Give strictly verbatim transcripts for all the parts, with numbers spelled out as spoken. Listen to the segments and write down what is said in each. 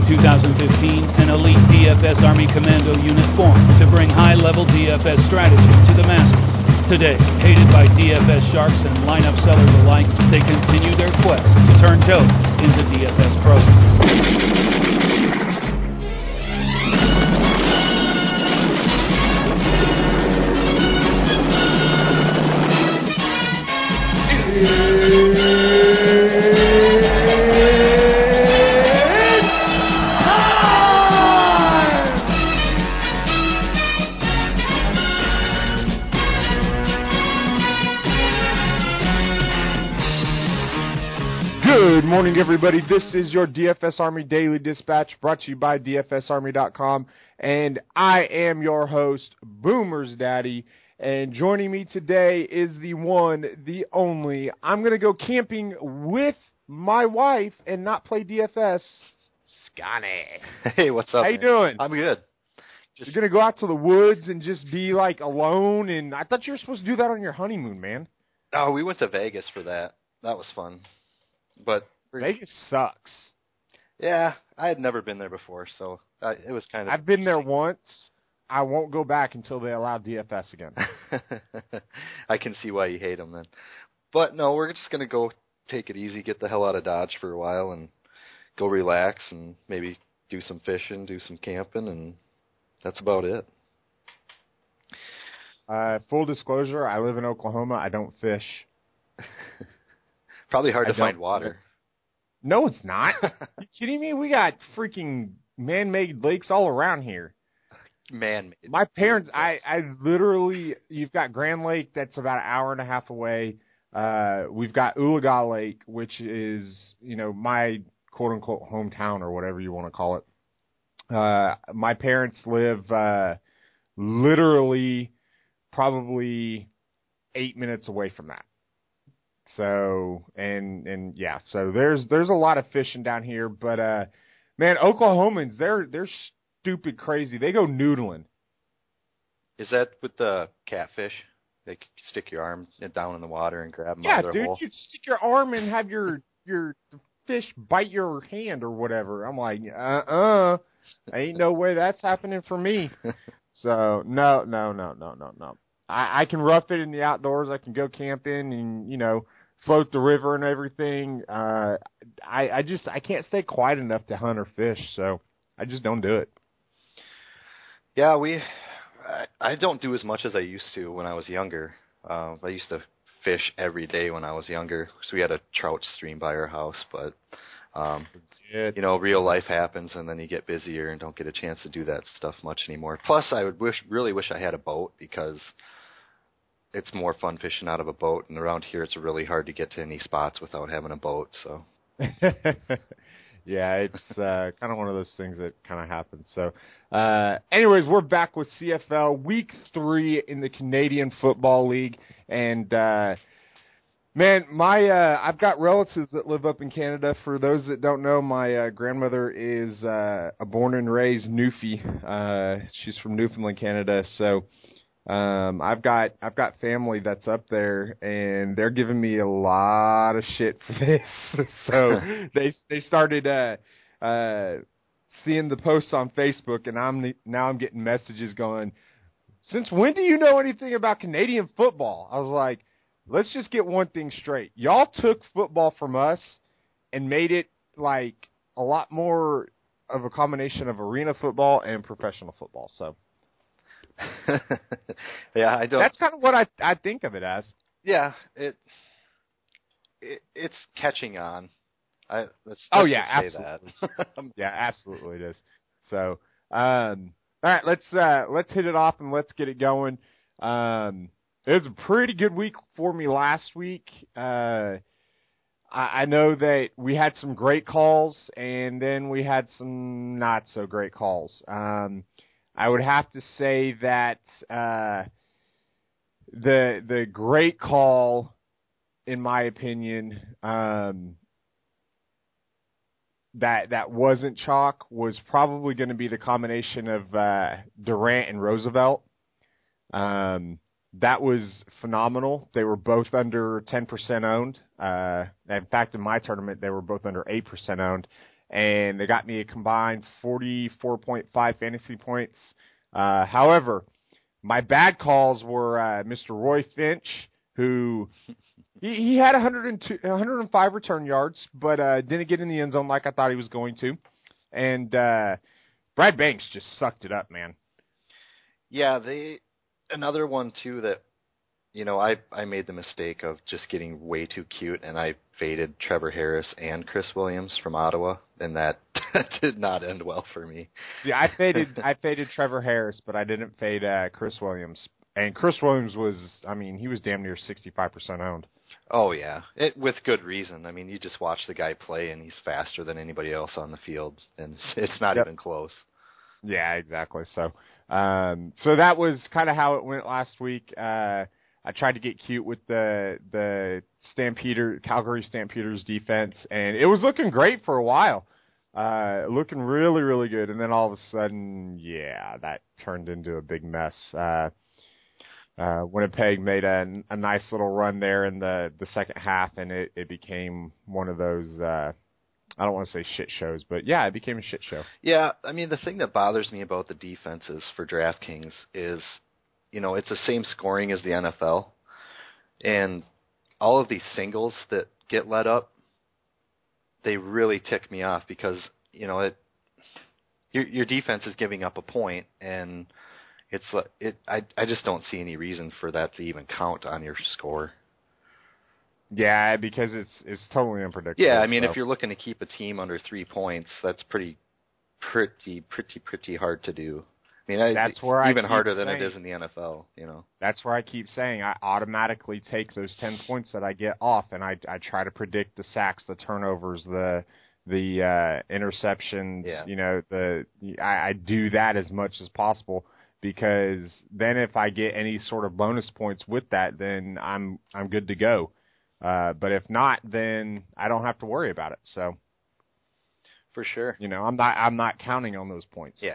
two thousand fifteen, an elite D F S Army Commando unit formed to bring high-level D F S strategy to the masses. Today, hated by D F S sharks and lineup sellers alike, they continue their quest to turn Joe into D F S pros. Good morning, everybody. This is your D F S Army Daily Dispatch, brought to you by D F S Army dot com, and I am your host, Boomer's Daddy, and joining me today is the one, the only, I'm going to go camping with my wife and not play D F S, Scotty. Hey, what's up, How you man? doing? I'm good. Just... You're going to go out to the woods and just be, like, alone, and I thought you were supposed to do that on your honeymoon, man. Oh, we went to Vegas for that. That was fun. But Vegas sucks. Yeah, I had never been there before, so uh, it was kind of... I've been there once. I won't go back until they allow D F S again. I can see why you hate them then. But no, we're just going to go take it easy, get the hell out of Dodge for a while, and go relax, and maybe do some fishing, do some camping, and that's about it. Uh, full disclosure, I live in Oklahoma. I don't fish. Probably hard I to find water. No, it's not. You kidding me? We got freaking man-made lakes all around here. Man-made. My parents, I, I literally, you've got Grand Lake that's about an hour and a half away. Uh, we've got Oologah Lake, which is, you know, my quote-unquote hometown or whatever you want to call it. Uh, my parents live uh, literally probably eight minutes away from that. So, and, and yeah, so there's, there's a lot of fishing down here, but, uh, man, Oklahomans, they're, they're stupid crazy. They go noodling. Is that with the catfish? They stick your arm down in the water and grab them yeah, out of their dude, hole? you stick your arm and have your, your fish bite your hand or whatever. I'm like, uh-uh, ain't no way that's happening for me. So, no, no, no, no, no, no. I, I can rough it in the outdoors. I can go camping and, you know, float the river and everything. Uh, I, I just, I can't stay quiet enough to hunt or fish, so I just don't do it. Yeah, we, I, I don't do as much as I used to when I was younger. Uh, I used to fish every day when I was younger, so we had a trout stream by our house, but, um, you know, real life happens, and then you get busier and don't get a chance to do that stuff much anymore. Plus, I would wish, really wish I had a boat, because it's more fun fishing out of a boat, and around here it's really hard to get to any spots without having a boat. So, yeah, it's uh, kind of one of those things that kind of happens. So, uh, anyways, we're back with C F L Week Three in the Canadian Football League, and uh, man, my uh, I've got relatives that live up in Canada. For those that don't know, my uh, grandmother is uh, a born and raised Newfie. Uh, she's from Newfoundland, Canada. So. Um, I've got I've got family that's up there, and they're giving me a lot of shit for this. So they they started uh, uh, seeing the posts on Facebook, and I'm now I'm getting messages going, since when do you know anything about Canadian football? I was like, let's just get one thing straight. Y'all took football from us and made it like a lot more of a combination of arena football and professional football. So. yeah, I don't. That's kind of what I I think of it as. Yeah, it, it it's catching on. I let's, let's oh yeah, just say absolutely. that. yeah, absolutely it is. So, um, all right, let's uh, let's hit it off and let's get it going. Um, it was a pretty good week for me last week. Uh, I, I know that we had some great calls, and then we had some not so great calls. Um. I would have to say that uh, the the great call, in my opinion, um, that that wasn't chalk was probably going to be the combination of uh, Durant and Roosevelt. Um, that was phenomenal. They were both under ten percent owned. Uh, in fact, in my tournament, they were both under eight percent owned. and they got me a combined forty-four point five fantasy points. Uh, however, my bad calls were uh, Mister Roy Finch, who he, he had one hundred two, one hundred five return yards, but uh, didn't get in the end zone like I thought he was going to. And uh, Brad Banks just sucked it up, man. Yeah, they another one too that you know I I made the mistake of just getting way too cute, and I faded Trevor Harris and Chris Williams from Ottawa, and that did not end well for me. Yeah, I faded I faded Trevor Harris, but I didn't fade uh, Chris Williams. And Chris Williams was, I mean, he was damn near sixty-five percent owned. Oh, yeah, it, with good reason. I mean, you just watch the guy play, and he's faster than anybody else on the field, and it's not Yep. even close. Yeah, exactly. So, um, so that was kind of how it went last week. Uh, I tried to get cute with the the Stampeder Calgary Stampeders defense, and it was looking great for a while, uh, looking really, really good. And then all of a sudden, yeah, that turned into a big mess. Uh, uh, Winnipeg made a, a nice little run there in the, the second half, and it, it became one of those. Uh, I don't want to say shit shows, but yeah, it became a shit show. Yeah, I mean, the thing that bothers me about the defenses for DraftKings is, you know, it's the same scoring as the N F L, and all of these singles that get let up, they really tick me off because, you know, it your your defense is giving up a point, and it's it. I I just don't see any reason for that to even count on your score. Yeah, because it's it's totally unpredictable. Yeah, I mean, so. if you're looking to keep a team under three points, that's pretty, pretty, pretty, pretty hard to do. I mean, that's I, where I even keep harder than saying, it is in the N F L. You know, that's where I keep saying I automatically take those ten points that I get off, and I I try to predict the sacks, the turnovers, the the uh, interceptions. Yeah. You know, the I, I do that as much as possible. Because then, if I get any sort of bonus points with that, then I'm I'm good to go. Uh, but if not, then I don't have to worry about it. So, for sure, you know, I'm not I'm not counting on those points. Yeah.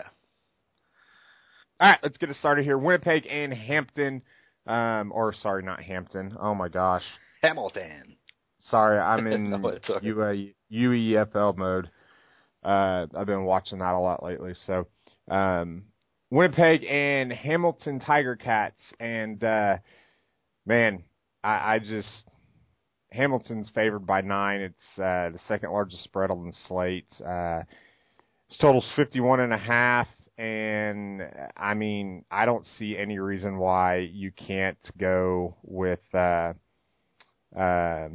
All right, let's get it started here. Winnipeg and Hampton, um, or sorry, not Hampton. Oh my gosh, Hamilton. Sorry, I'm in no, it's okay. U A, U E F L mode. Uh, I've been watching that a lot lately. So. Um, Winnipeg and Hamilton Tiger Cats, and uh, man, I, I just Hamilton's favored by nine. It's uh, the second largest spread on the slate. Uh, its total's fifty-one and a half, and I mean, I don't see any reason why you can't go with. Uh, uh,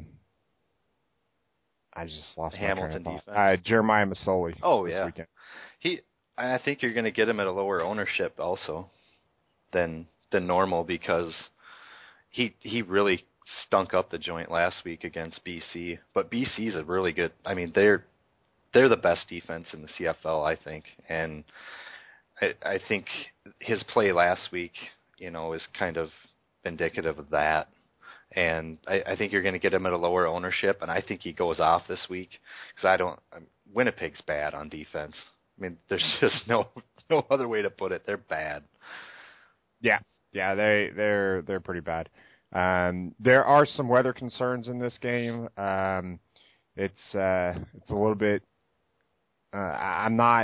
I just lost Hamilton my defense. Uh, Jeremiah Masoli. Oh this yeah, weekend. he. I think you're going to get him at a lower ownership also than than normal because he he really stunk up the joint last week against B C. But B C's a really good. I mean, they're they're the best defense in the C F L, I think, and I, I think his play last week, you know, is kind of indicative of that. And I, I think you're going to get him at a lower ownership, and I think he goes off this week because I don't. I'm, Winnipeg's bad on defense. I mean, there's just no no other way to put it. They're bad. Yeah, yeah, they they're they're pretty bad. Um, there are some weather concerns in this game. Um, it's uh, it's a little bit. Uh, I, I'm not.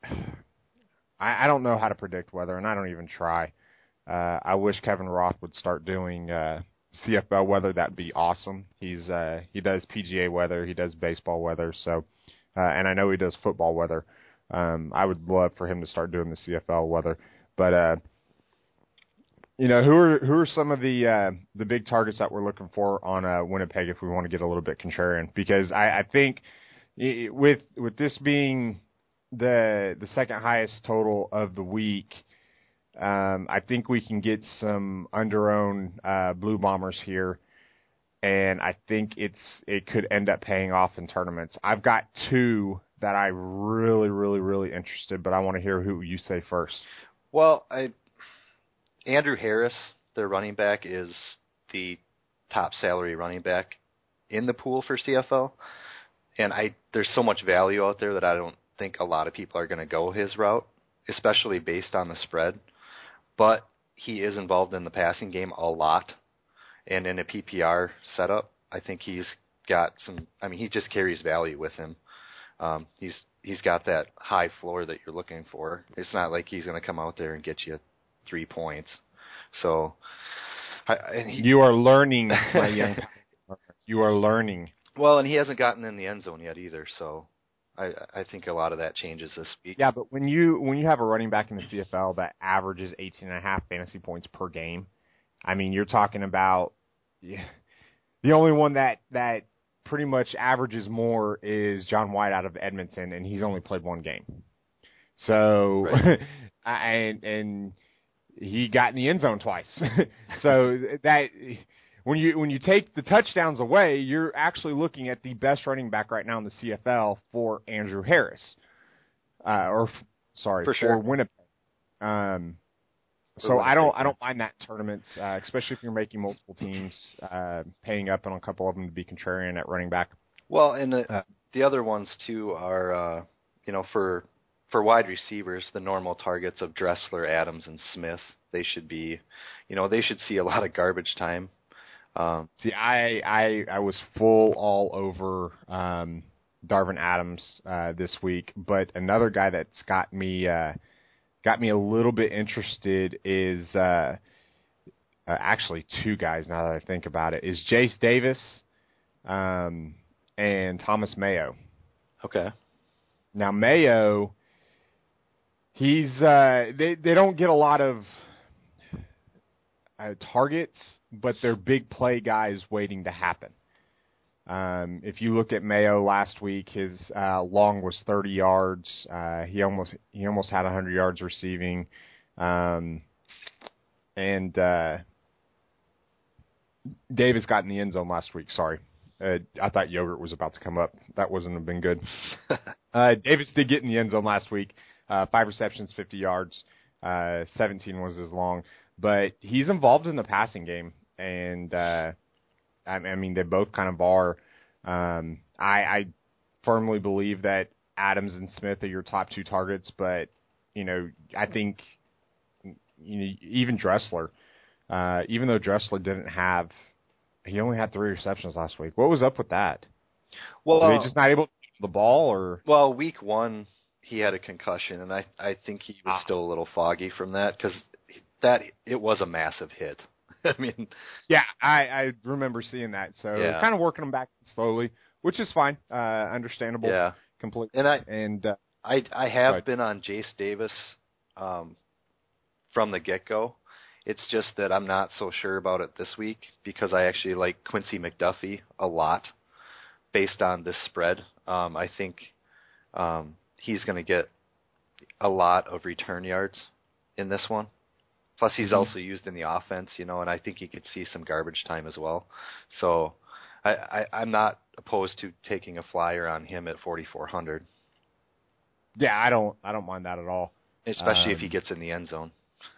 I, I don't know how to predict weather, and I don't even try. Uh, I wish Kevin Roth would start doing uh, C F L weather. That'd be awesome. He's uh, he does P G A weather, he does baseball weather, so uh, and I know he does football weather. Um, I would love for him to start doing the C F L weather, but uh, you know, who are who are some of the uh, the big targets that we're looking for on uh, Winnipeg if we want to get a little bit contrarian? Because I, I think with with this being the the second highest total of the week, um, I think we can get some under-owned uh, Blue Bombers here, and I think it's it could end up paying off in tournaments. I've got two that I really, really, really interested, but I want to hear who you say first. Well, I Andrew Harris, their running back, is the top salary running back in the pool for C F L, and I there's so much value out there that I don't think a lot of people are going to go his route, especially based on the spread. But he is involved in the passing game a lot, and in a P P R setup, I think he's got some. I mean, he just carries value with him. Um, he's he's got that high floor that you're looking for. It's not like he's going to come out there and get you three points. So I, and he, you are learning, my young. You are learning. Well, and he hasn't gotten in the end zone yet either. So I I think a lot of that changes this week. Yeah, but when you when you have a running back in the C F L that averages eighteen and a half fantasy points per game, I mean, you're talking about yeah, the only one that that pretty much averages more is John White out of Edmonton, and he's only played one game. So, right. and and he got in the end zone twice. So that when you when you take the touchdowns away, you're actually looking at the best running back right now in the C F L for Andrew Harris, uh, or sorry, for, for sure. Winnipeg. Um, So I don't I don't mind that tournament, uh, especially if you're making multiple teams, uh, paying up on a couple of them to be contrarian at running back. Well, and the, uh, the other ones too are, uh, you know, for for wide receivers, the normal targets of Dressler, Adams, and Smith, they should be, you know, they should see a lot of garbage time. Um, see, I, I I was full all over um, Darvin Adams uh, this week, but another guy that's got me. Uh, Got me a little bit interested is uh, uh, actually two guys now that I think about it, is Jace Davis um, and Thomas Mayo. Okay. Now Mayo, he's uh, they they don't get a lot of uh, targets, but they're big play guys waiting to happen. Um, if you look at Mayo last week, his uh, long was thirty yards. Uh, he almost he almost had one hundred yards receiving, um, and uh, Davis got in the end zone last week. Sorry, uh, I thought yogurt was about to come up. That wouldn't have been good. uh, Davis did get in the end zone last week. Uh, five receptions, fifty yards. Uh, seventeen was his long, but he's involved in the passing game, and uh, I mean, they both kind of are. Um, I, I firmly believe that Adams and Smith are your top two targets, but, you know, I think you know, even Dressler, uh, even though Dressler didn't have, he only had three receptions last week. What was up with that? Well, Were they just not able to get the ball, or? Well, week one, he had a concussion, and I, I think he was ah. still a little foggy from that because that it was a massive hit. I mean, yeah, I, I remember seeing that. So yeah. kind of working them back slowly, which is fine, uh, understandable, yeah, completely. And I and uh, I I have been on Jace Davis um, from the get go. It's just that I'm not so sure about it this week because I actually like Quincy McDuffie a lot based on this spread. Um, I think um, he's going to get a lot of return yards in this one. Plus, he's mm-hmm. also used in the offense, you know, and I think he could see some garbage time as well. So I, I, I'm not opposed to taking a flyer on him at forty-four hundred. Yeah, I don't I don't mind that at all. Especially um, if he gets in the end zone.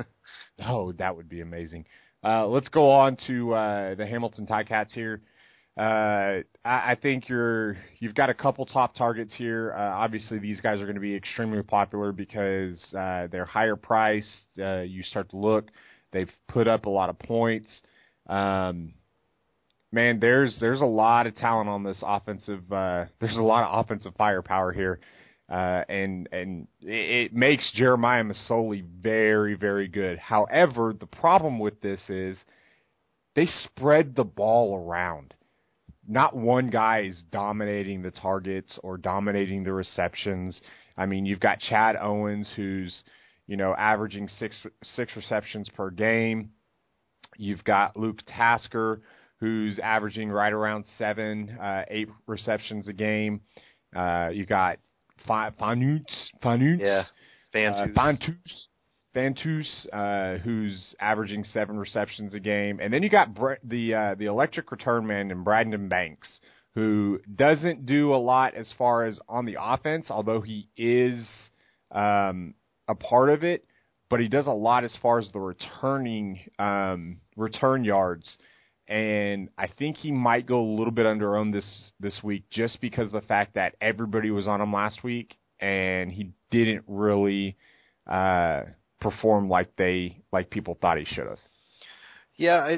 Oh, that would be amazing. Uh, let's go on to uh, the Hamilton Ticats here. Uh, I, I think you're you've got a couple top targets here. Uh, obviously, these guys are going to be extremely popular because uh, they're higher priced. Uh, you start to look; they've put up a lot of points. Um, man, there's there's a lot of talent on this offensive. Uh, there's a lot of offensive firepower here, uh, and and it, it makes Jeremiah Masoli very very good. However, the problem with this is they spread the ball around. Not one guy is dominating the targets or dominating the receptions. I mean, you've got Chad Owens, who's, you know, averaging six six receptions per game. You've got Luke Tasker, who's averaging right around seven, uh, eight receptions a game. Uh, you got Fanutz, Fanutz, yeah, uh, Fantus. Fantus, uh, who's averaging seven receptions a game, and then you got Bre- the uh, the electric return man in Brandon Banks, who doesn't do a lot as far as on the offense, although he is um, a part of it. But he does a lot as far as the returning um, return yards, and I think he might go a little bit under owned this this week just because of the fact that everybody was on him last week, and he didn't really. Uh, perform like they like people thought he should have. Yeah, I,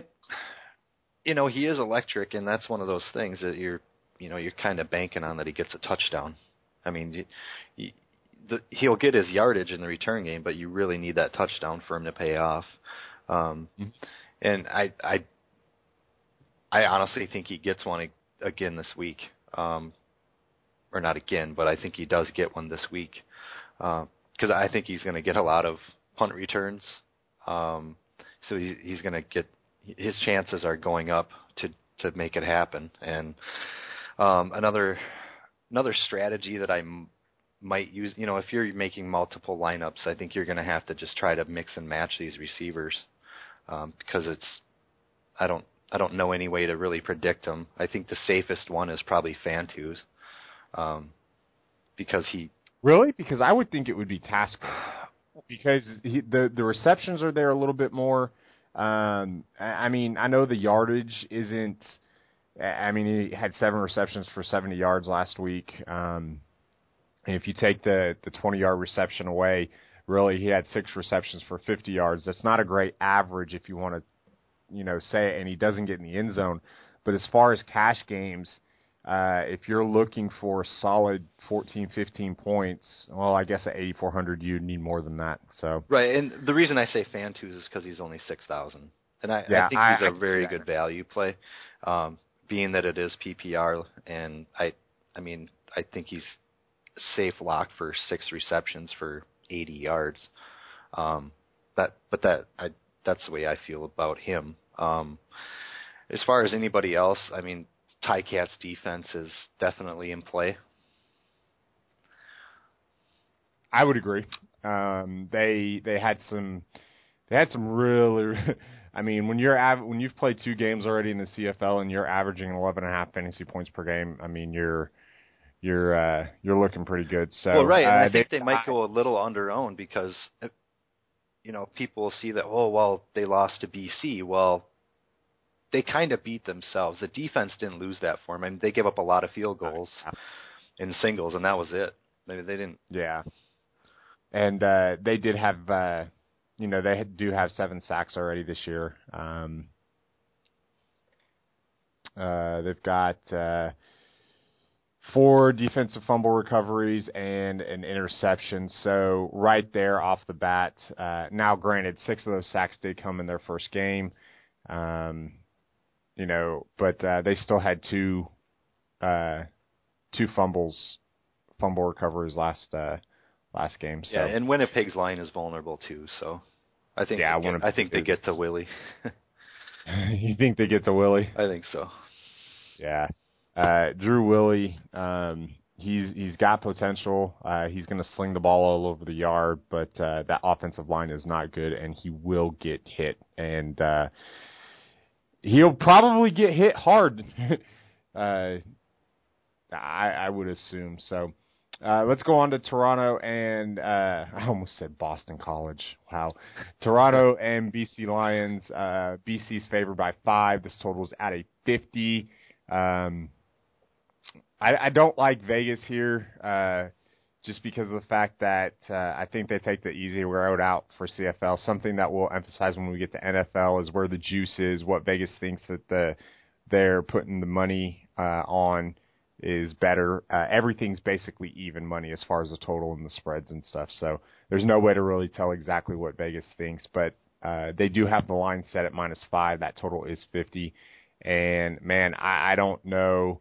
you know, he is electric, and that's one of those things that you're, you know, you're kind of banking on that he gets a touchdown. I mean, you, you, the, he'll get his yardage in the return game, but you really need that touchdown for him to pay off. Um, mm-hmm. And I, I, I honestly think he gets one again this week, um, or not again, but I think he does get one this week because uh, I think he's going to get a lot of punt returns. Um, so he, he's going to get his chances are going up to, to make it happen. And um, another another strategy that I m- might use, you know, if you're making multiple lineups, I think you're going to have to just try to mix and match these receivers um, because it's I don't I don't know any way to really predict them. I think the safest one is probably Fantus um, because he really because I would think it would be Tasker because he, the the receptions are there a little bit more. Um, I mean, I know the yardage isn't. I mean, he had seven receptions for seventy yards last week. Um, and if you take the, the twenty-yard reception away, really he had six receptions for fifty yards. That's not a great average if you want to, you know, say it, and he doesn't get in the end zone. But as far as cash games, uh, if you're looking for solid fourteen, fifteen points, well, I guess at eighty-four hundred you need more than that. So right, and the reason I say Fantus is because he's only six thousand. And I, yeah, I think he's I, a very yeah. good value play. Um, being that it is P P R, and I, I mean, I think he's safe lock for six receptions for eighty yards. Um, that, but that, I, that's the way I feel about him. Um, as far as anybody else, I mean, Ticats defense is definitely in play. I would agree. Um, they they had some they had some really. I mean, when you're av- when you've played two games already in the C F L and you're averaging eleven and a half fantasy points per game, I mean, you're you're uh, you're looking pretty good. So well, right, and uh, I think they, they might go a little underowned because you know people will see that oh well they lost to B C. Well, they kind of beat themselves. The defense didn't lose that for them. I mean, they gave up a lot of field goals in singles, and that was it. They, they didn't. Yeah, and uh, they did have. Uh, You know, they do have seven sacks already this year. Um, uh, they've got uh, four defensive fumble recoveries and an interception. So right there off the bat, uh, now granted, six of those sacks did come in their first game. Um, you know, but uh, they still had two uh, two fumbles, fumble recoveries last uh, last game. So. Yeah, and Winnipeg's line is vulnerable too, so I think yeah, they get, I think they get to Willie. You think they get to Willie? I think so. Yeah, uh, Drew Willie, um, he's he's got potential. Uh, he's going to sling the ball all over the yard, but uh, that offensive line is not good, and he will get hit, and uh, he'll probably get hit hard. uh, I, I would assume so. Uh, let's go on to Toronto and uh, I almost said Boston College. Wow. Toronto and B C Lions. Uh, B C's favored by five. This total is at a fifty. Um, I, I don't like Vegas here uh, just because of the fact that uh, I think they take the easy road out for C F L. Something that we'll emphasize when we get to N F L is where the juice is, what Vegas thinks that the they're putting the money uh, on is better. Uh, everything's basically even money as far as the total and the spreads and stuff. So there's no way to really tell exactly what Vegas thinks, but uh, they do have the line set at minus five. That total is fifty. And man, I, I don't know.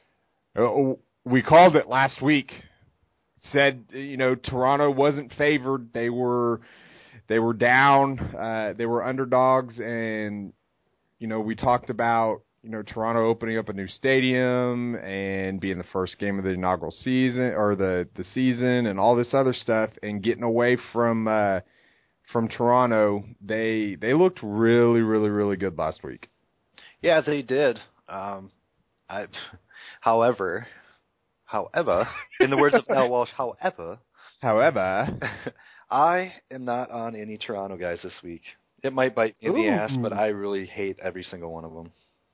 We called it last week. Said, you know, Toronto wasn't favored. They were, they were down. Uh, they were underdogs. And, you know, we talked about, you know, Toronto opening up a new stadium and being the first game of the inaugural season or the, the season and all this other stuff and getting away from uh, from Toronto. They they looked really, really, really good last week. Yeah, they did. Um, I, however, however, in the words of Al Walsh, however, however, I am not on any Toronto guys this week. It might bite me in the Ooh. ass, but I really hate every single one of them.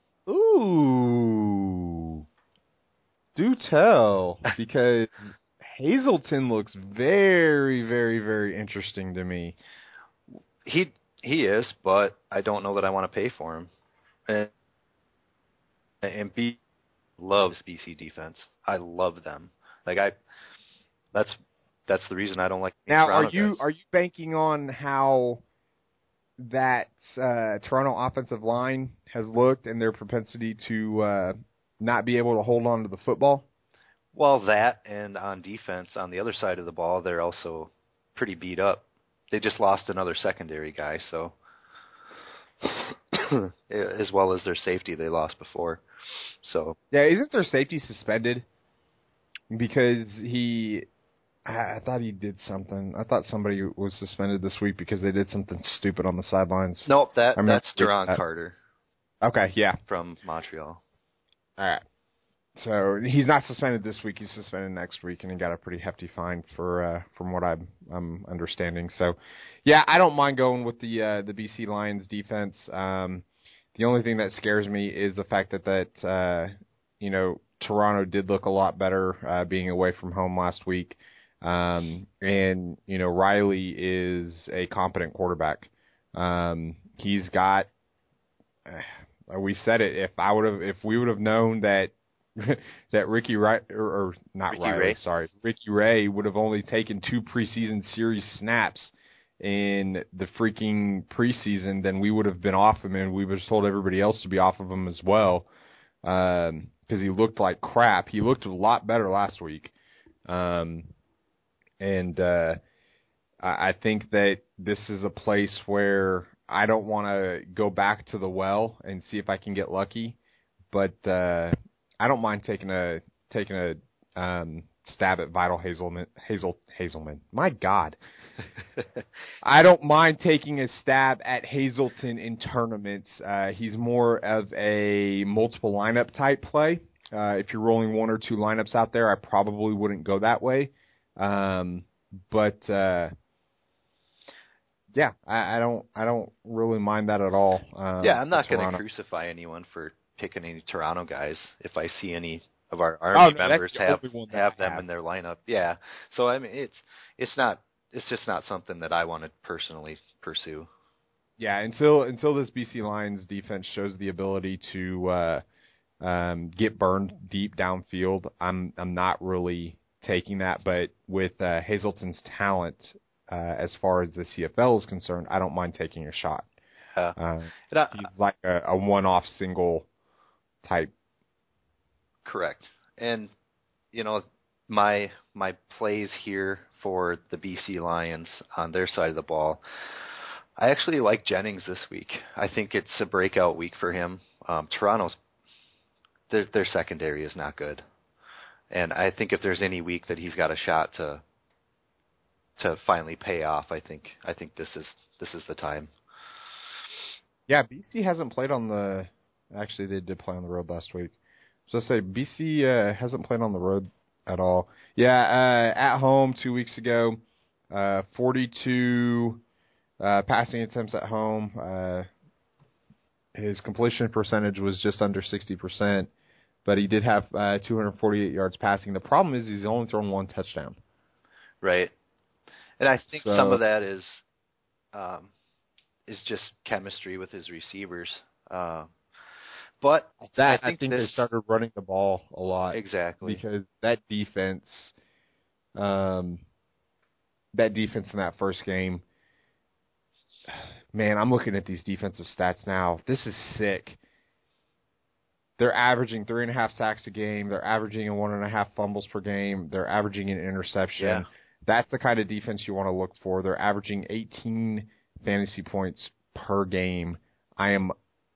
Ooh. Do tell, because Hazleton looks very, very, very interesting to me. He he is, but I don't know that I want to pay for him. And, and B loves B C defense. I love them. Like I, that's that's the reason I don't like now. Toronto Are you guys. are you banking on how that uh, Toronto offensive line has looked and their propensity to uh, not be able to hold on to the football? Well, that, and on defense, on the other side of the ball, they're also pretty beat up. They just lost another secondary guy, so as well as their safety they lost before. So yeah, isn't their safety suspended because he? I, I thought he did something. I thought somebody was suspended this week because they did something stupid on the sidelines. nope, that I mean, that's that- Duron Carter Okay, yeah, from Montreal. all right. So he's not suspended this week. He's suspended next week, and he got a pretty hefty fine for, uh, from what I'm, I'm understanding. So, yeah, I don't mind going with the uh, the B C Lions defense. Um, the only thing that scares me is the fact that that uh, you know Toronto did look a lot better uh, being away from home last week, um, and you know Riley is a competent quarterback. Um, he's got. Uh, we said it. If I would have, if we would have known that. that Ricky Ray, or, or not Ricky Riley, Ray. sorry, Ricky Ray would have only taken two preseason series snaps in the freaking preseason, then we would have been off him, and we would have told everybody else to be off of him as well, because um, he looked like crap. He looked a lot better last week, um, and uh, I, I think that this is a place where I don't want to go back to the well and see if I can get lucky, but. Uh, I don't mind taking a taking a um, stab at Vital Hazelman. Hazel Hazelman. My God, I don't mind taking a stab at Hazelton in tournaments. Uh, he's more of a multiple lineup type play. Uh, if you're rolling one or two lineups out there, I probably wouldn't go that way. Um, but uh, yeah, I, I don't I don't really mind that at all. Um, yeah, I'm not for going to Toronto. crucify anyone for picking any Toronto guys if I see any of our Oh, Army no, members that's the have only one that have I them have. in their lineup. Yeah, so I mean it's it's not it's just not something that I want to personally pursue. Yeah, until until this B C Lions defense shows the ability to uh, um, get burned deep downfield, I'm I'm not really taking that. But with uh, Hazelton's talent, uh, as far as the C F L is concerned, I don't mind taking a shot. Uh, Uh, and I, he's like a, a one-off single type. Correct. And you know, my my plays here for the B C Lions on their side of the ball, I actually like Jennings this week. I think it's a breakout week for him. Um, Toronto's their their secondary is not good, and I think if there's any week that he's got a shot to to finally pay off, I think I think this is this is the time. Yeah, B C hasn't played on the. Actually, they did play on the road last week. So I say B C uh, hasn't played on the road at all. Yeah, uh, at home two weeks ago, uh, forty-two uh, passing attempts at home. Uh, his completion percentage was just under sixty percent, but he did have uh, two hundred forty-eight yards passing. The problem is he's only thrown one touchdown. Right. And I think So, some of that is um, is just chemistry with his receivers. Uh, but that I think, I think this, they started running the ball a lot. Exactly. Because that defense, um, that defense in that first game, man, I'm looking at these defensive stats now. This is sick. They're averaging three and a half sacks a game. They're averaging a one and a half fumbles per game. They're averaging an interception. Yeah. That's the kind of defense you want to look for. They're averaging eighteen fantasy points per game. I am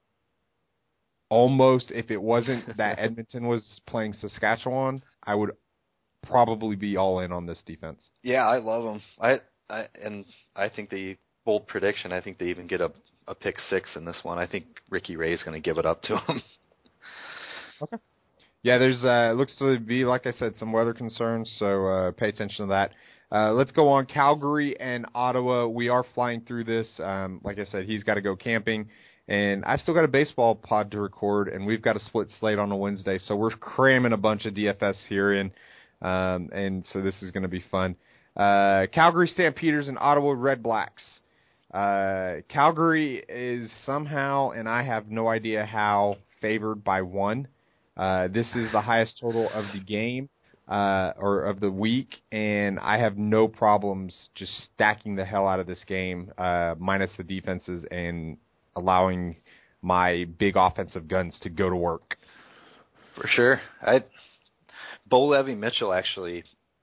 almost, if it wasn't that Edmonton was playing Saskatchewan, I would probably be all in on this defense. Yeah, I love them. I, I and I think the bold prediction. I think they even get a a pick six in this one. I think Ricky Ray is going to give it up to him. Okay. Yeah, there's uh, looks to be, like I said, some weather concerns, so uh, pay attention to that. Uh, let's go on. Calgary and Ottawa. We are flying through this. Um, like I said, he's got to go camping, and I've still got a baseball pod to record, and we've got a split slate on a Wednesday, so we're cramming a bunch of D F S here in, um, and so this is going to be fun. Uh, Calgary Stampeders and Ottawa Red Blacks. Uh, Calgary is somehow, and I have no idea how, favored by one. Uh, this is the highest total of the game. uh, or of the week, and I have no problems just stacking the hell out of this game, uh, minus the defenses, and allowing my big offensive guns to go to work. For sure. I Bo Levi-Mitchell actually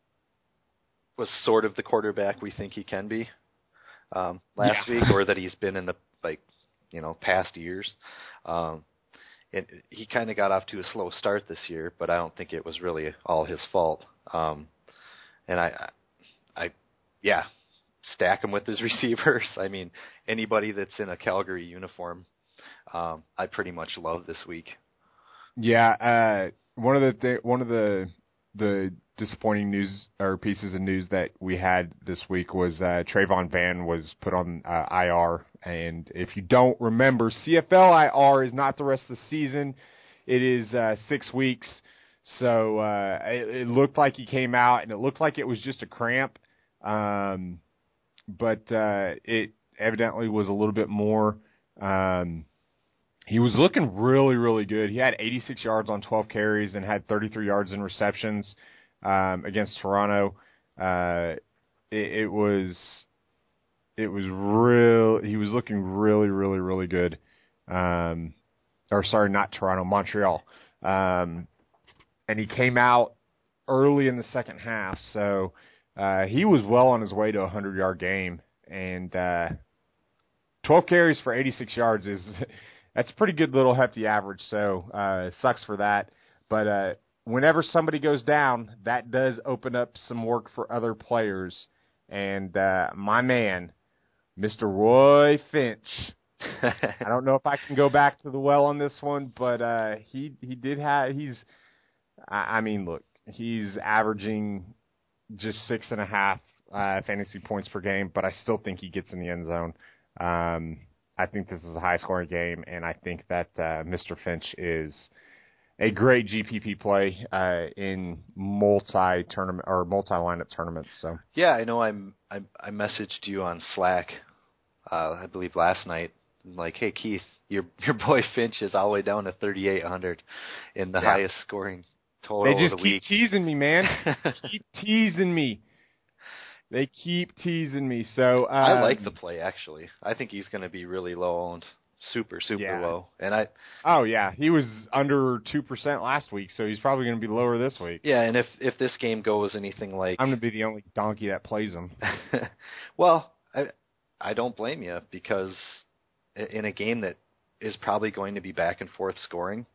was sort of the quarterback we think he can be um, last yeah. week, or that he's been in the like you know past years. Um, it, he kind of got off to a slow start this year, but I don't think it was really all his fault. Um, and I, I, I, yeah, stack him with his receivers. I mean, anybody that's in a Calgary uniform, um, I pretty much love this week. Yeah, uh, one of the th- one of the the disappointing news or pieces of news that we had this week was uh, Trayvon Van was put on uh, I R. And if you don't remember, C F L I R is not the rest of the season; it is uh, six weeks. So uh, it, it looked like he came out, and it looked like it was just a cramp, um, but uh, it evidently was a little bit more. Um, He was looking really, really good. He had eighty-six yards on twelve carries and had thirty-three yards in receptions um, against Toronto. Uh, it, it was, it was real. He was looking really, really, really good. Um, or sorry, not Toronto, Montreal. Um, and he came out early in the second half, so uh, he was well on his way to a hundred-yard game. And uh, twelve carries for eighty-six yards is. That's a pretty good little hefty average, so uh, it sucks for that. But uh, whenever somebody goes down, that does open up some work for other players. And uh, my man, Mister Roy Finch, I don't know if I can go back to the well on this one, but uh, he he did have he's. I, I mean, look, he's averaging just six and a half uh, fantasy points per game, but I still think he gets in the end zone. Um, I think this is a high-scoring game, and I think that uh, Mister Finch is a great G P P play uh, in multi-tournament or multi-lineup tournaments. So yeah, I know. I'm I, I messaged you on Slack, uh, I believe last night. Like, hey Keith, your your boy Finch is all the way down to thirty-eight hundred in the yeah. highest scoring total they just of the keep week. teasing me, man. keep teasing me. They keep teasing me. So um, I like the play, actually. I think he's going to be really low owned, super, super yeah. low. And I, oh yeah, he was under two percent last week, so he's probably going to be lower this week. Yeah, and if if this game goes anything like, I'm going to be the only donkey that plays him. well, I I don't blame you, because in a game that is probably going to be back and forth scoring,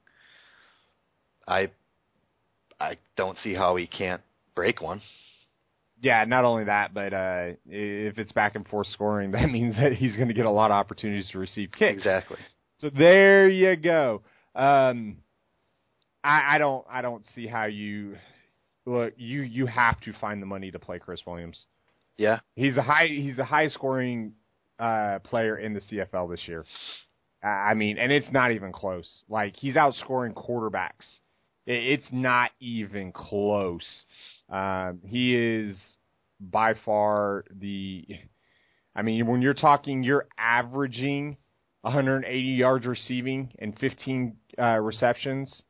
I I don't see how he can't break one. Yeah, not only that, but uh, if it's back and forth scoring, that means that he's going to get a lot of opportunities to receive kicks. Exactly. So there you go. Um, I, I don't, I don't see how you look. You, you have to find the money to play Chris Williams. Yeah, he's a high, he's a high scoring uh, player in the C F L this year. I mean, and it's not even close. Like, he's outscoring quarterbacks. It's not even close. Um, he is by far the, I mean, when you're talking, you're averaging one hundred eighty yards receiving and fifteen uh, receptions.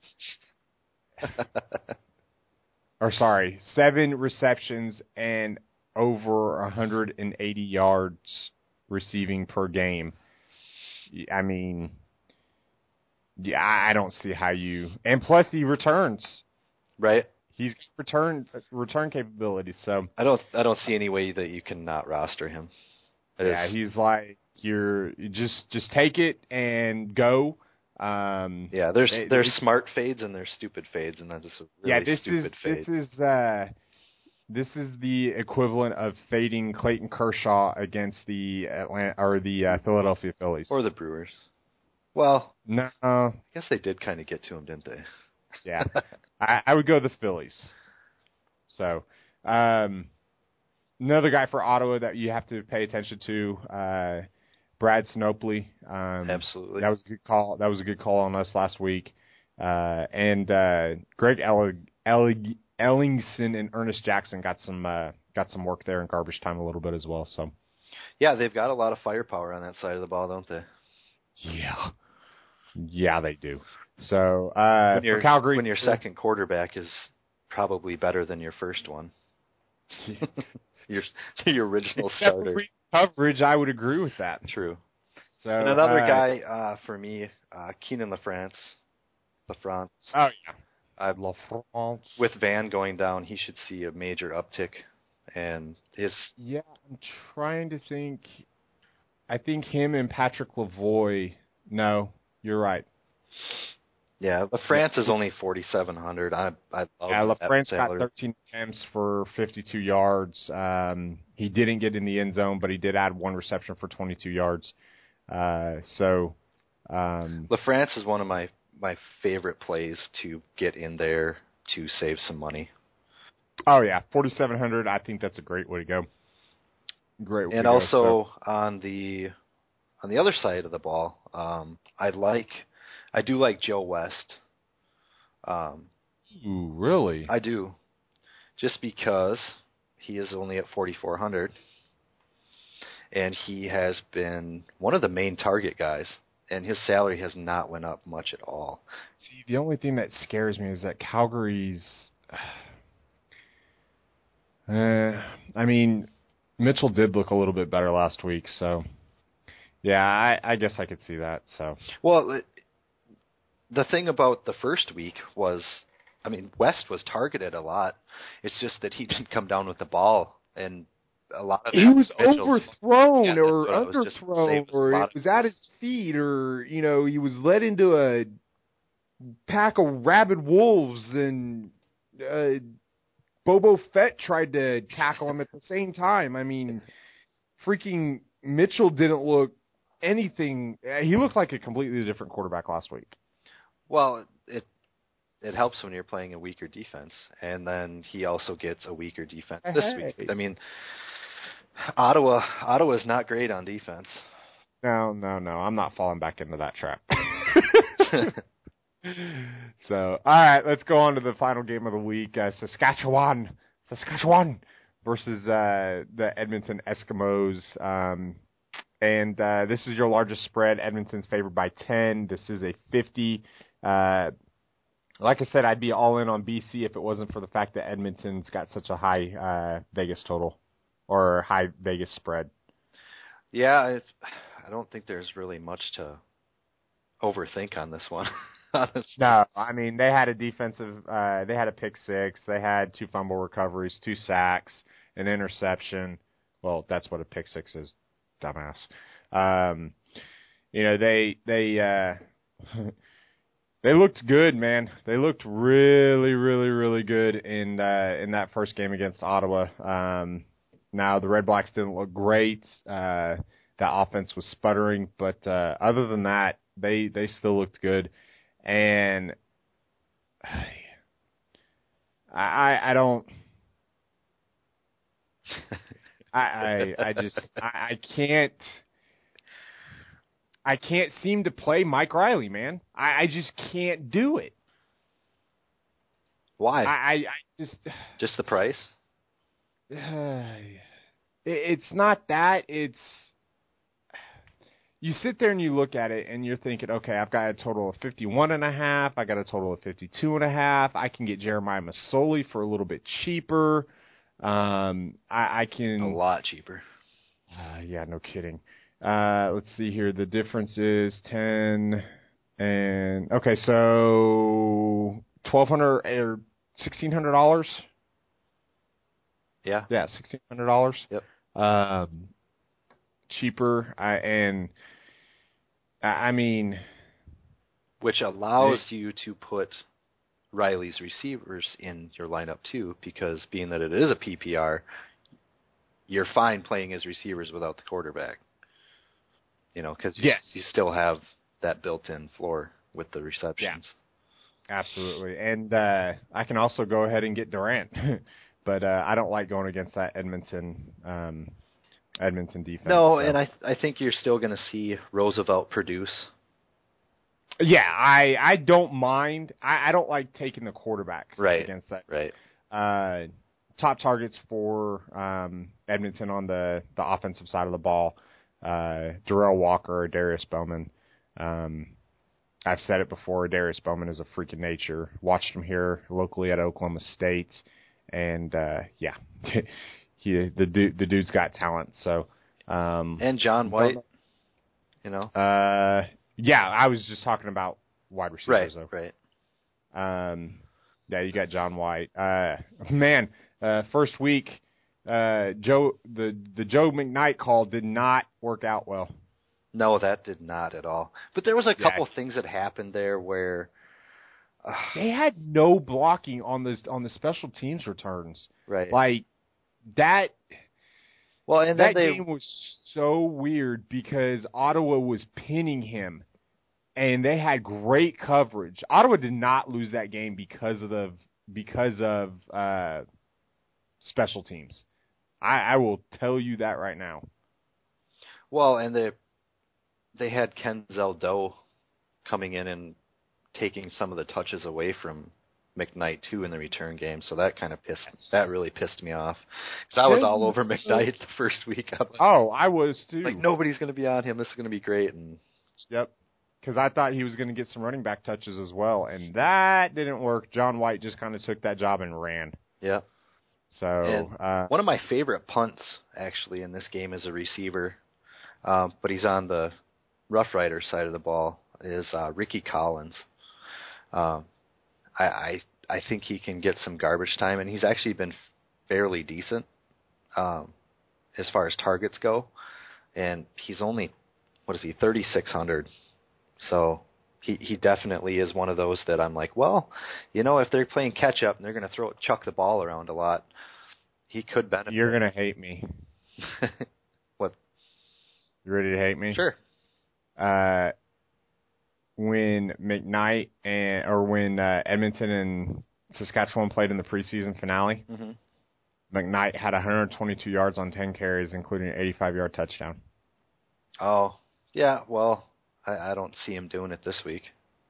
or sorry, seven receptions and over one hundred eighty yards receiving per game. I mean, yeah, I don't see how you, and plus he returns. Right. He's return return capabilities, so I don't I don't see any way that you can not roster him. It yeah, is, he's like you're you just just take it and go. Um, yeah, there's it, there's smart fades and there's stupid fades, and that's just a really yeah, this stupid is fade. this is uh, this is the equivalent of fading Clayton Kershaw against the Atlanta or the uh, Philadelphia Phillies or the Brewers. Well, no, I guess they did kind of get to him, didn't they? yeah, I, I would go the Phillies. So, um, another guy for Ottawa that you have to pay attention to, uh, Brad Snopley. Um, Absolutely, that was a good call. That was a good call on us last week. Uh, and uh, Greg Ell- Ell- Ellingson and Ernest Jackson got some uh, got some work there in garbage time a little bit as well. So, yeah, they've got a lot of firepower on that side of the ball, don't they? yeah, yeah, they do. So uh, when your for Calgary, when your second quarterback is probably better than your first one. your your original Except starter. For coverage, I would agree with that. True. So and another uh, guy uh, for me, uh, Keenan LaFrance. LaFrance. Oh yeah. Uh, LaFrance. With Van going down, he should see a major uptick. And his yeah, I'm trying to think. I think him and Patrick Lavoie. No, you're right. Yeah, LaFrance is only forty-seven hundred. I I love yeah, that LaFrance got salary. thirteen attempts for fifty-two yards. Um, he didn't get in the end zone, but he did add one reception for twenty-two yards. Uh, so um, LaFrance is one of my, my favorite plays to get in there to save some money. Oh yeah, forty-seven hundred. I think that's a great way to go. Great way and to also go, so. on the on the other side of the ball, um, I like I do like Joe West. Um, Ooh, really? I do, just because he is only at forty-four hundred, and he has been one of the main target guys, and his salary has not went up much at all. See, the only thing that scares me is that Calgary's. Uh, I mean, Mitchell did look a little bit better last week, so yeah, I, I guess I could see that. So well, it, the thing about the first week was, I mean, West was targeted a lot. It's just that he didn't come down with the ball, and a lot of he was Mitchell's, overthrown yeah, or underthrown, or it was at his feet, or you know, he was led into a pack of rabid wolves, and uh, Bobo Fett tried to tackle him at the same time. I mean, freaking Mitchell didn't look anything. He looked like a completely different quarterback last week. Well, it it helps when you're playing a weaker defense, and then he also gets a weaker defense this Hey. week. I mean, Ottawa Ottawa is not great on defense. No, no, no. I'm not falling back into that trap. So, all right, let's go on to the final game of the week. Uh, Saskatchewan, Saskatchewan versus uh, the Edmonton Eskimos. Um, and uh, this is your largest spread. Edmonton's favored by ten. This is a fifty. Uh, like I said, I'd be all in on B C if it wasn't for the fact that Edmonton's got such a high uh, Vegas total or high Vegas spread. Yeah, it's, I don't think there's really much to overthink on this one. Honestly. No, I mean, they had a defensive, uh, they had a pick six, they had two fumble recoveries, two sacks, an interception. Well, that's what a pick six is, dumbass. Um, you know, they, they, uh, they looked good, man. They looked really, really, really good in, uh, in that first game against Ottawa. Um, now the Red Blacks didn't look great. Uh, that offense was sputtering, but, uh, other than that, they, they still looked good. And I, I, I don't, I, I, I just, I, I can't, I can't seem to play Mike Riley, man. I, I just can't do it. Why? I, I, I just, just the price? Uh, it, it's not that. It's. You sit there and you look at it and you're thinking, okay, I've got a total of fifty-one and a half. I got a total of fifty-two and a half. I can get Jeremiah Masoli for a little bit cheaper. Um, I, I can a lot cheaper. Uh, yeah, no kidding. Uh, let's see here. The difference is ten and okay, so twelve hundred or sixteen hundred dollars. Yeah, yeah, sixteen hundred dollars. Yep. Um, cheaper, I, and I mean, which allows it, you to put Riley's receivers in your lineup too, because being that it is a P P R, you're fine playing his receivers without the quarterback. You know, because you, yes. you still have that built-in floor with the receptions. Yeah, absolutely. And uh, I can also go ahead and get Durant, but uh, I don't like going against that Edmonton um, Edmonton defense. No, so. and I I think you're still going to see Roosevelt produce. Yeah, I, I don't mind. I, I don't like taking the quarterback right. against that. Right. Uh, top targets for um, Edmonton on the, the offensive side of the ball, uh, Darrell Walker or Darius Bowman. Um, I've said it before, Darius Bowman is a freak of nature. Watched him here locally at Oklahoma State, and uh, yeah, he the dude the dude's got talent. So um, and John White, you know. Uh, yeah, I was just talking about wide receivers. Right, though. right. Um, yeah, you got John White. Uh, man, uh, first week, uh, Joe the the Joe McKnight call did not work out well. No, that did not at all. But there was a Yeah. couple things that happened there where uh, they had no blocking on the on the special teams returns. Right. Like that. Well, and that then they, game was so weird because Ottawa was pinning him, and they had great coverage. Ottawa did not lose that game because of the because of uh, special teams. I, I will tell you that right now. Well, and they they had Kenzel Doe coming in and taking some of the touches away from McKnight too in the return game, so that kind of pissed that really pissed me off because I was all over McKnight the first week. I oh, I was too. Like nobody's going to be on him. This is going to be great. And yep, because I thought he was going to get some running back touches as well, and that didn't work. John White just kind of took that job and ran. Yeah. So and uh, one of my favorite punts actually in this game is a receiver, um, but he's on the Rough Rider side of the ball. Is uh, Ricky Collins. Um, I, I I think he can get some garbage time, and he's actually been fairly decent um, as far as targets go. And he's only, what is he, thirty-six hundred. So he he definitely is one of those that I'm like, well, you know, if they're playing catch up and they're going to throw chuck the ball around a lot, he could benefit. You're going to hate me. What? You ready to hate me? Sure. Uh, when McKnight and or when uh, Edmonton and Saskatchewan played in the preseason finale, mm-hmm. McKnight had one hundred twenty-two yards on ten carries, including an eighty-five yard touchdown. Oh, yeah. Well, I, I don't see him doing it this week.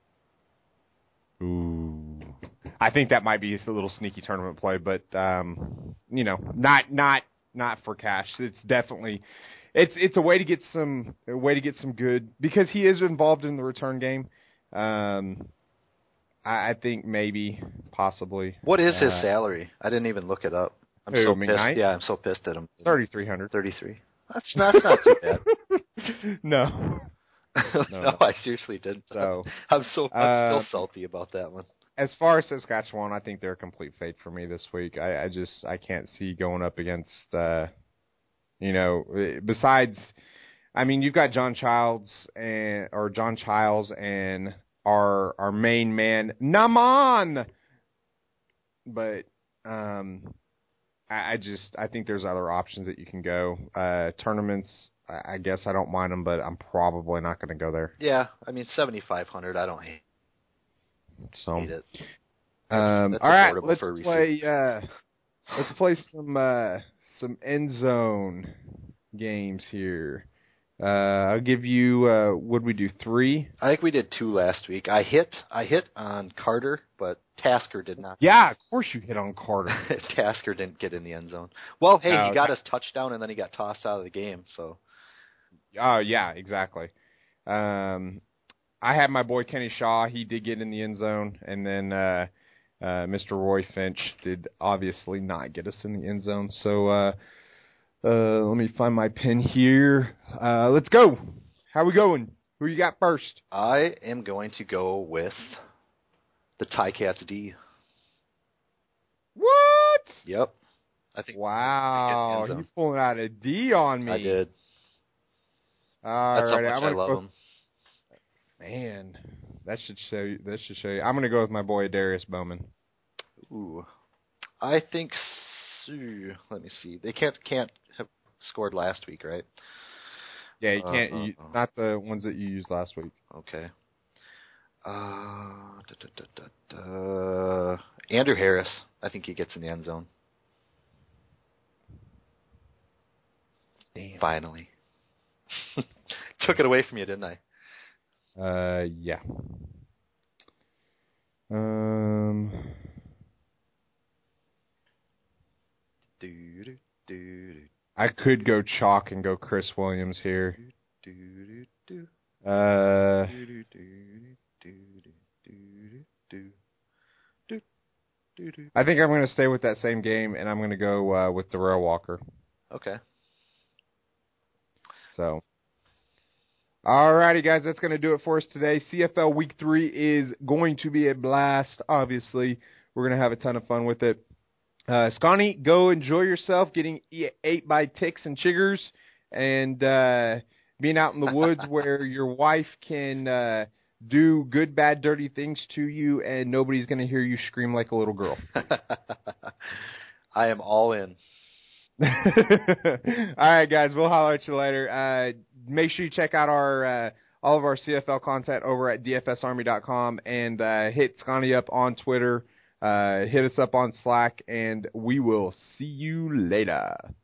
Ooh, I think that might be a little sneaky tournament play, but um, you know, not not not for cash. It's definitely. It's it's a way to get some a way to get some good because he is involved in the return game. Um, I, I think maybe possibly. What is uh, his salary? I didn't even look it up. I'm who, so McKnight? pissed. Yeah, I'm so pissed at him. Thirty three hundred. Thirty three. That's not that's not too bad. no. no, no, I seriously didn't. So I'm so I'm uh, still salty about that one. As far as Saskatchewan, I think they're a complete fade for me this week. I, I just I can't see going up against. Uh, You know, besides, I mean, you've got John Childs and or John Childs and our our main man Naman, but um, I, I just I think there's other options that you can go. Uh, tournaments, I, I guess I don't mind them, but I'm probably not going to go there. Yeah, I mean seventy-five hundred. I don't hate, so, hate it. That's, um, that's all right, let's for play. Uh, let's play some. Uh, Some end zone games here. Uh, I'll give you. Uh, what did we do? Three. I think we did two last week. I hit. I hit on Carter, but Tasker did not. Yeah, of course you hit on Carter. Tasker didn't get in the end zone. Well, hey, no, he got that... his touchdown and then he got tossed out of the game. So. Oh yeah, exactly. Um, I had my boy Kenny Shaw. He did get in the end zone, and then uh, uh, Mister Roy Finch did obviously not get us in the end zone. So uh, uh, let me find my pen here. Uh, let's go. How we going? Who you got first? I am going to go with the Ticats D. What? Yep. I think. Wow, you pulling out a D on me. I did. All That's right, how much I'm gonna I love go... him. Man, that should show you. That should show you. I'm gonna go with my boy Darius Bowman. Ooh, I think. Let me see. They can't can't have scored last week, right? Yeah, you can't. Uh, uh, you, uh. Not the ones that you used last week. Okay. Uh, da, da, da, da, da. Andrew Harris. I think he gets in the end zone. Damn. Finally. Took it away from you, didn't I? Uh, yeah. Um. Do, do, do, do, I could go chalk and go Chris Williams here. do, do, do, Uh. do, do, do, do. I think I'm going to stay with that same game, and I'm going to go uh, with Darrell Walker. Okay. So, alrighty, guys, that's going to do it for us today. C F L Week three is going to be a blast, obviously. We're going to have a ton of fun with it. Uh, Scotty, go enjoy yourself getting ate by ticks and chiggers and uh, being out in the woods where your wife can uh, do good, bad, dirty things to you and nobody's going to hear you scream like a little girl. I am all in. All right, guys, we'll holler at you later. Uh, make sure you check out our uh, all of our C F L content over at D F S Army dot com and uh, hit Scotty up on Twitter. Uh, hit us up on Slack, and we will see you later.